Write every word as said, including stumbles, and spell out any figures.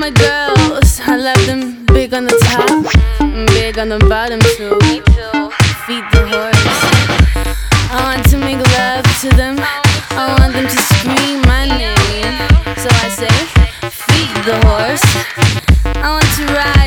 my girls, I love them big on the top, big on the bottom too. Feed the horse. I want to make love to them. I want them to scream my name. So I say, feed the horse. I want to ride